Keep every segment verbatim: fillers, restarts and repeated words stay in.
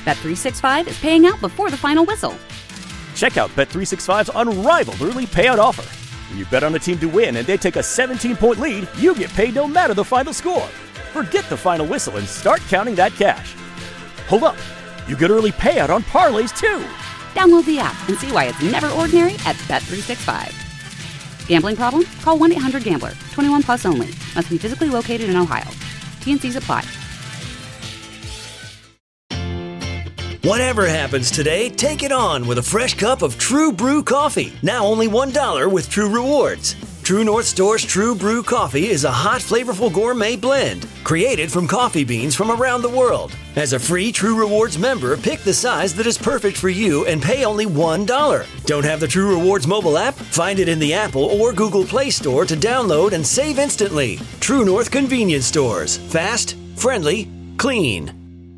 Bet three sixty-five is paying out before the final whistle. Check out Bet three sixty-five's unrivaled early payout offer. When you bet on a team to win and they take a seventeen-point lead, you get paid no matter the final score. Forget the final whistle and start counting that cash. Hold up. You get early payout on parlays, too. Download the app and see why it's never ordinary at Bet three sixty-five. Gambling problem? Call one eight hundred gambler. twenty-one plus only. Must be physically located in Ohio. T N Cs apply. Whatever happens today, take it on with a fresh cup of True Brew coffee. Now only one dollar with True Rewards. True North Store's True Brew coffee is a hot, flavorful gourmet blend created from coffee beans from around the world. As a free True Rewards member, pick the size that is perfect for you and pay only one dollar. Don't have the True Rewards mobile app? Find it in the Apple or Google Play Store to download and save instantly. True North Convenience Stores. Fast, friendly, clean.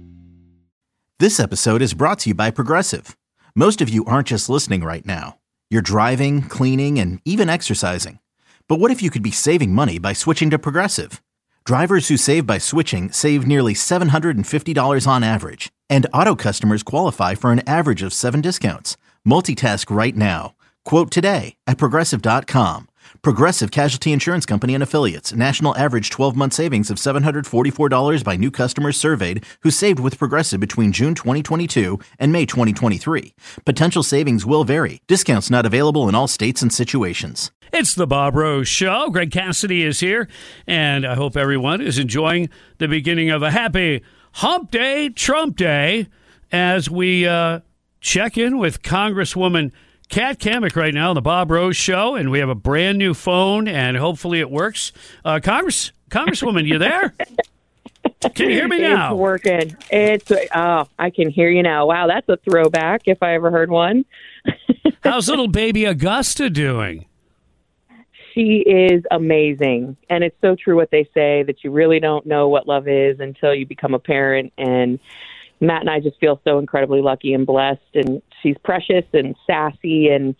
This episode is brought to you by Progressive. Most of you aren't just listening right now. You're driving, cleaning, and even exercising. But what if you could be saving money by switching to Progressive? Drivers who save by switching save nearly seven hundred fifty dollars on average. And auto customers qualify for an average of seven discounts. Multitask right now. Quote today at Progressive dot com. Progressive Casualty Insurance Company and Affiliates. National average twelve-month savings of seven hundred forty-four dollars by new customers surveyed who saved with Progressive between June twenty twenty-two and May twenty twenty-three. Potential savings will vary. Discounts not available in all states and situations. It's the Bob Rose Show. Greg Cassidy is here, and I hope everyone is enjoying the beginning of a happy Hump Day, Trump Day, as we uh, check in with Congresswoman Kat Cammack right now on the Bob Rose Show, and we have a brand new phone, and hopefully it works. Uh, Congress, Congresswoman, you there? Can you hear me now? It's working. It's oh, I can hear you now. Wow, that's a throwback if I ever heard one. How's little baby Augusta doing? She is amazing, and it's so true what they say that you really don't know what love is until you become a parent. And Matt and I just feel so incredibly lucky and blessed, and she's precious and sassy, and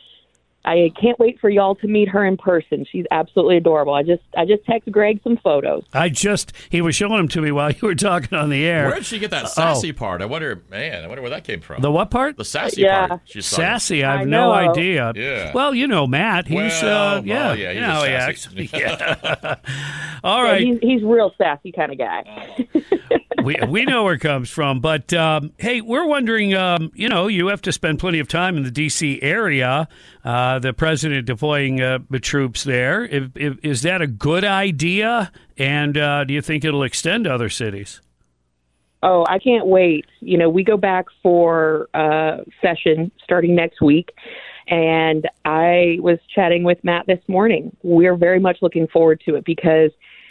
I can't wait for y'all to meet her in person. She's absolutely adorable. I just I just texted Greg some photos. I just, he was showing them to me while you were talking on the air. Where did she get that sassy oh. part? I wonder, man, I wonder where that came from. The what part? The sassy yeah. part. She's sassy, I have I no idea. Yeah. Well, you know Matt. He's, well, uh, yeah. Well, yeah, he's you know, he sassy. yeah. All right. Yeah, he's, he's real sassy kind of guy. we we know where it comes from, but um, hey, we're wondering. Um, you know, you have to spend plenty of time in the D C area. Uh, the president deploying uh, the troops there. If, if, is that a good idea? And uh, do you think it'll extend to other cities? Oh, I can't wait. You know, we go back for uh, session starting next week. And I was chatting with Matt this morning. We're very much looking forward to it because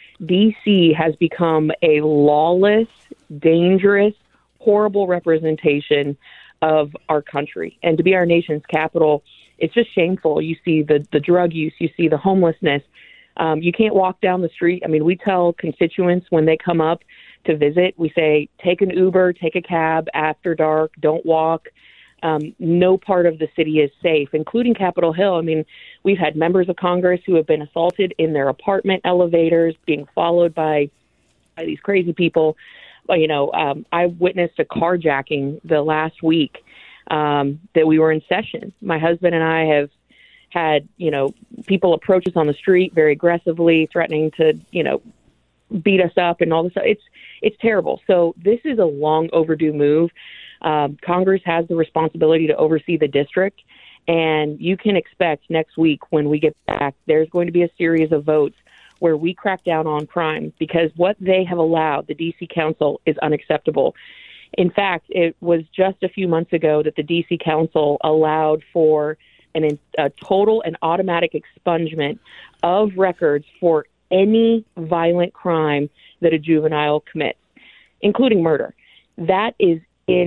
D C has become a lawless, dangerous, horrible representation of our country. And to be our nation's capital, it's just shameful. You see the, the drug use, you see the homelessness. Um, you can't walk down the street. I mean, we tell constituents when they come up to visit, we say, take an Uber, take a cab after dark, don't walk. Um, no part of the city is safe, including Capitol Hill. I mean, we've had members of Congress who have been assaulted in their apartment elevators, being followed by, by these crazy people. Well, you know, um, I witnessed a carjacking the last week um, that we were in session. My husband and I have had, you know, people approach us on the street very aggressively, threatening to, you know, beat us up and all this stuff. It's, it's terrible. So this is a long overdue move. Um, Congress has the responsibility to oversee the district, and you can expect next week when we get back, there's going to be a series of votes where we crack down on crime, because what they have allowed, the D C Council, is unacceptable. In fact, it was just a few months ago that the D C Council allowed for an, a total and automatic expungement of records for any violent crime that a juvenile commits, including murder. That is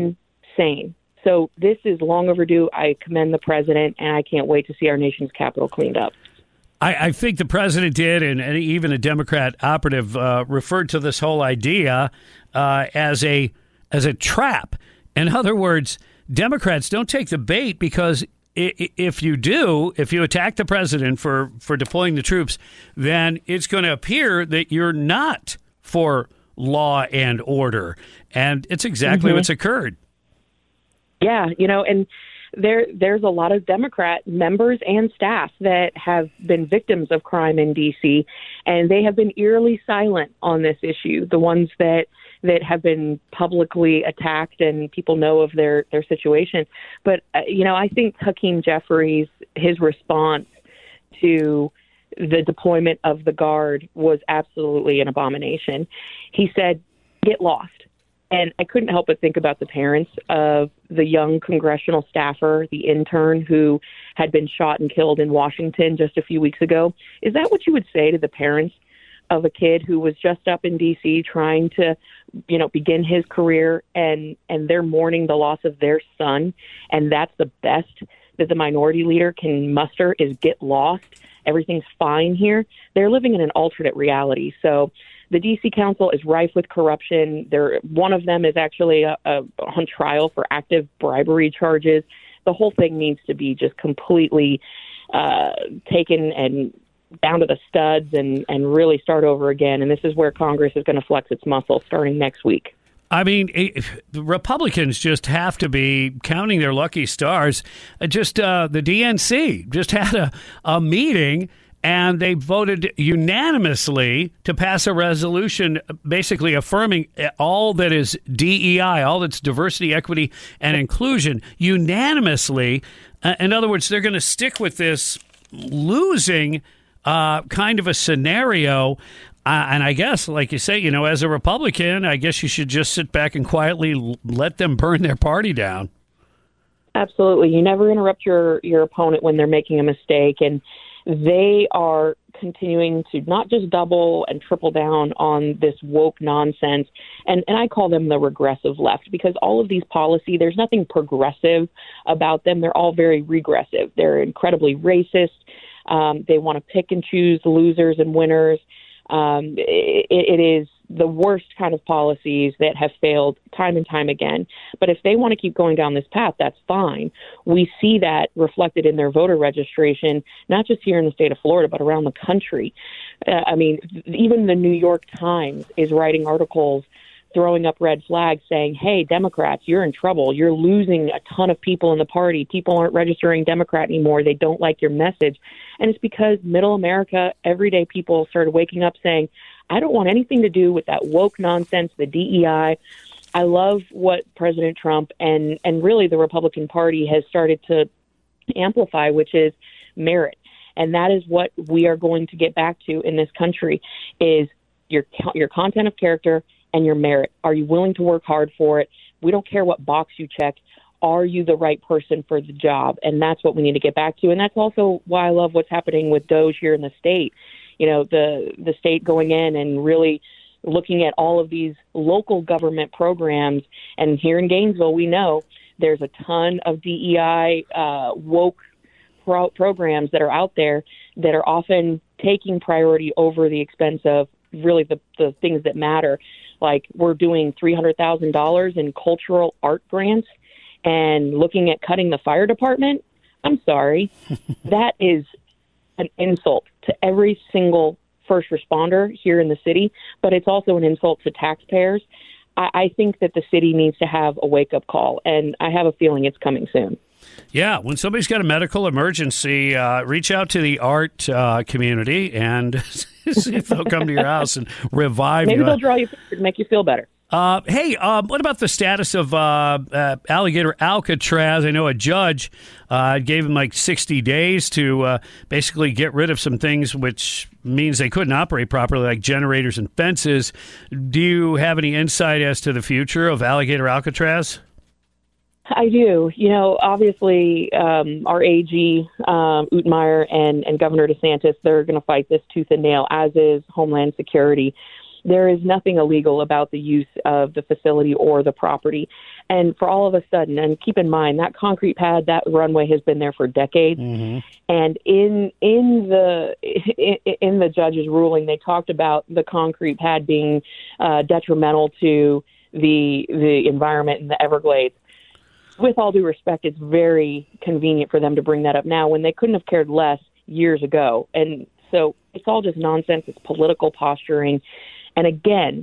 insane. So this is long overdue. I commend the president, and I can't wait to see our nation's capital cleaned up. I, I think the president did, and, and even a Democrat operative uh, referred to this whole idea uh, as a as a trap. In other words, Democrats don't take the bait, because if you do, if you attack the president for, for deploying the troops, then it's going to appear that you're not for law and order. And it's exactly Mm-hmm. what's occurred. Yeah, you know, and there there's a lot of Democrat members and staff that have been victims of crime in D C, and they have been eerily silent on this issue. The ones that that have been publicly attacked and people know of their, their situation. But, uh, you know, I think Hakeem Jeffries, his response to the deployment of the Guard was absolutely an abomination. He said, get lost. And I couldn't help but think about the parents of the young congressional staffer, the intern who had been shot and killed in Washington just a few weeks ago. Is that what you would say to the parents of a kid who was just up in D C trying to, you know, begin his career, and, and they're mourning the loss of their son, and that's the best that the minority leader can muster is get lost? Everything's fine here. They're living in an alternate reality. So the D C Council is rife with corruption. There, one of them is actually a, a, on trial for active bribery charges. The whole thing needs to be just completely uh, taken and down to the studs and, and really start over again. And this is where Congress is going to flex its muscle starting next week. I mean, it, the Republicans just have to be counting their lucky stars. Uh, Just uh, the D N C just had a, a meeting, and they voted unanimously to pass a resolution basically affirming all that is D E I, all that's diversity, equity, and inclusion, unanimously. Uh, in other words, they're going to stick with this losing uh, kind of a scenario. Uh, and I guess, like you say, you know, as a Republican, I guess you should just sit back and quietly l- let them burn their party down. Absolutely. You never interrupt your, your opponent when they're making a mistake. And they are continuing to not just double and triple down on this woke nonsense. And, and I call them the regressive left, because all of these policy, there's nothing progressive about them. They're all very regressive. They're incredibly racist. Um, they want to pick and choose losers and winners. Um, it, it is the worst kind of policies that have failed time and time again. But if they want to keep going down this path, that's fine. We see that reflected in their voter registration, not just here in the state of Florida, but around the country. Uh, I mean, even the New York Times is writing articles throwing up red flags saying, hey, Democrats, you're in trouble. You're losing a ton of people in the party. People aren't registering Democrat anymore. They don't like your message. And it's because middle America, everyday people started waking up saying, I don't want anything to do with that woke nonsense, the D E I. I love what President Trump and, and really the Republican Party has started to amplify, which is merit. And that is what we are going to get back to in this country is your your content of character and your merit. Are you willing to work hard for it? We don't care what box you check. Are you the right person for the job? And that's what we need to get back to. And that's also why I love what's happening with DOJ here in the state. You know, the the state going in and really looking at all of these local government programs. And here in Gainesville, we know there's a ton of D E I uh, woke pro- programs that are out there that are often taking priority over the expense of really the, the things that matter. Like we're doing three hundred thousand dollars in cultural art grants and looking at cutting the fire department. I'm sorry. That is an insult to every single first responder here in the city, but it's also an insult to taxpayers. I, I think that the city needs to have a wake-up call, and I have a feeling it's coming soon. Yeah, when somebody's got a medical emergency, uh, reach out to the art uh, community and see if they'll come to your house and revive Maybe you. Maybe they'll draw you pictures and make you feel better. Uh, hey, uh, what about the status of uh, uh, Alligator Alcatraz? I know a judge uh, gave him like sixty days to uh, basically get rid of some things, which means they couldn't operate properly, like generators and fences. Do you have any insight as to the future of Alligator Alcatraz? I do. You know, obviously, um, our A G, um, Utmeyer, and, and Governor DeSantis, they're going to fight this tooth and nail, as is Homeland Security. There is nothing illegal about the use of the facility or the property. And for all of a sudden, and keep in mind, that concrete pad, that runway has been there for decades. Mm-hmm. And in in the in, in the judge's ruling, they talked about the concrete pad being uh, detrimental to the the environment in the Everglades. With all due respect, it's very convenient for them to bring that up now when they couldn't have cared less years ago. And so it's all just nonsense. It's political posturing. And again,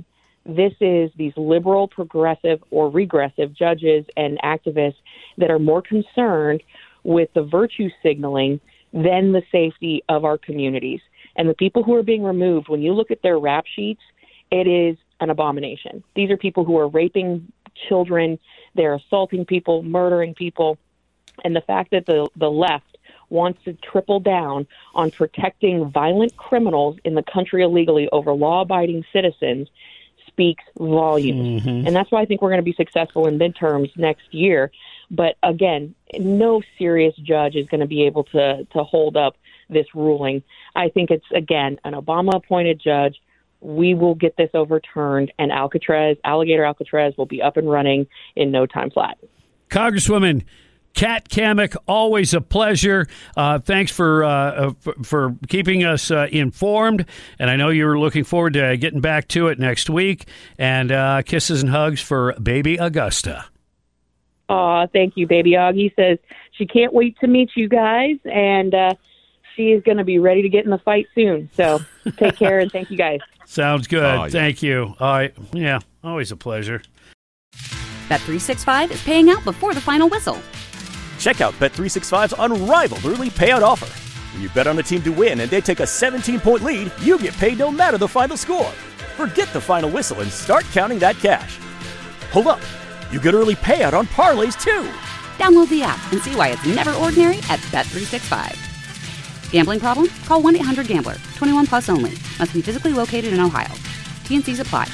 This is these liberal, progressive, or regressive judges and activists that are more concerned with the virtue signaling than the safety of our communities. And the people who are being removed, when you look at their rap sheets, it is an abomination. These are people who are raping children, they're assaulting people, murdering people. And the fact that the, the left wants to triple down on protecting violent criminals in the country illegally over law-abiding citizens speaks volumes. Mm-hmm. And that's why I think we're going to be successful in midterms next year. But again, no serious judge is going to be able to, to hold up this ruling. I think it's, again, an Obama-appointed judge. We will get this overturned, and Alcatraz, Alligator Alcatraz will be up and running in no time flat. Congresswoman Kat Cammack, always a pleasure. Uh, thanks for, uh, for for keeping us uh, informed. And I know you're looking forward to getting back to it next week. And uh, kisses and hugs for baby Augusta. Aw, thank you, baby Augie. Says she can't wait to meet you guys, and uh, she is going to be ready to get in the fight soon. So take care, and thank you guys. Sounds good. Oh, yeah. Thank you. All right. Yeah, always a pleasure. Bet three sixty-five is paying out before the final whistle. Check out Bet three sixty-five's unrivaled early payout offer. When you bet on a team to win and they take a seventeen-point lead, you get paid no matter the final score. Forget the final whistle and start counting that cash. Hold up. You get early payout on parlays, too. Download the app and see why it's never ordinary at Bet three sixty-five. Gambling problem? Call one eight hundred gambler. twenty-one plus only. Must be physically located in Ohio. T N Cs apply.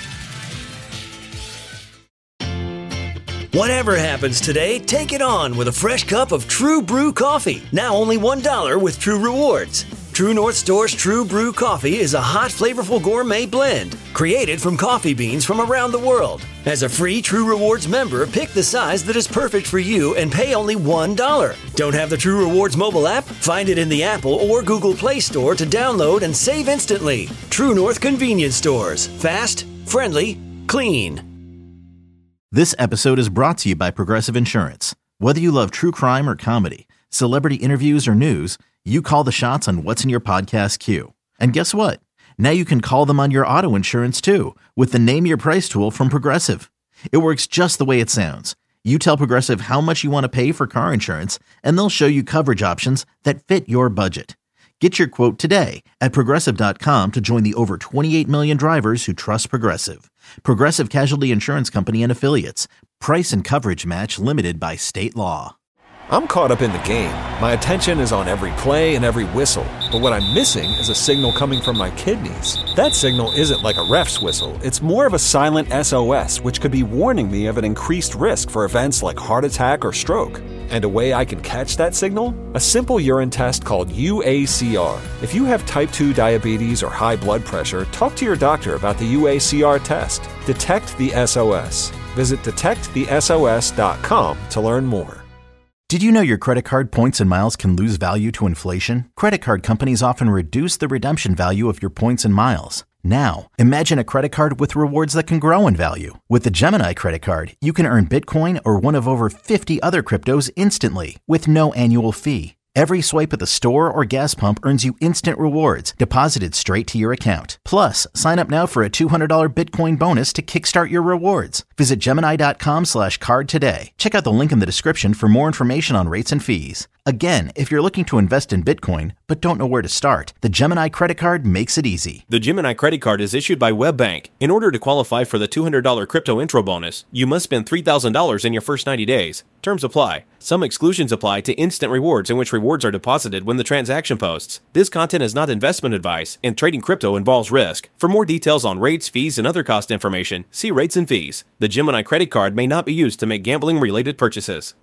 Whatever happens today, take it on with a fresh cup of True Brew coffee. Now only one dollar with True Rewards. True North Store's True Brew coffee is a hot, flavorful gourmet blend created from coffee beans from around the world. As a free True Rewards member, pick the size that is perfect for you and pay only one dollar. Don't have the True Rewards mobile app? Find it in the Apple or Google Play Store to download and save instantly. True North Convenience Stores. Fast, friendly, clean. This episode is brought to you by Progressive Insurance. Whether you love true crime or comedy, celebrity interviews or news, you call the shots on what's in your podcast queue. And guess what? Now you can call them on your auto insurance too with the Name Your Price tool from Progressive. It works just the way it sounds. You tell Progressive how much you want to pay for car insurance, and they'll show you coverage options that fit your budget. Get your quote today at Progressive dot com to join the over twenty-eight million drivers who trust Progressive. Progressive Casualty Insurance Company and Affiliates. Price and coverage match limited by state law. I'm caught up in the game. My attention is on every play and every whistle. But what I'm missing is a signal coming from my kidneys. That signal isn't like a ref's whistle. It's more of a silent S O S, which could be warning me of an increased risk for events like heart attack or stroke. And a way I can catch that signal? A simple urine test called U A C R. If you have type two diabetes or high blood pressure, talk to your doctor about the U A C R test. Detect the S O S. Visit detect the S O S dot com to learn more. Did you know your credit card points and miles can lose value to inflation? Credit card companies often reduce the redemption value of your points and miles. Now, imagine a credit card with rewards that can grow in value. With the Gemini credit card, you can earn Bitcoin or one of over fifty other cryptos instantly with no annual fee. Every swipe at the store or gas pump earns you instant rewards deposited straight to your account. Plus, sign up now for a two hundred dollars Bitcoin bonus to kickstart your rewards. Visit Gemini dot com slash card today. Check out the link in the description for more information on rates and fees. Again, if you're looking to invest in Bitcoin but don't know where to start, the Gemini credit card makes it easy. The Gemini credit card is issued by WebBank. In order to qualify for the two hundred dollars crypto intro bonus, you must spend three thousand dollars in your first ninety days. Terms apply. Some exclusions apply to instant rewards in which rewards are deposited when the transaction posts. This content is not investment advice, and trading crypto involves risk. For more details on rates, fees, and other cost information, see rates and fees. The Gemini credit card may not be used to make gambling-related purchases.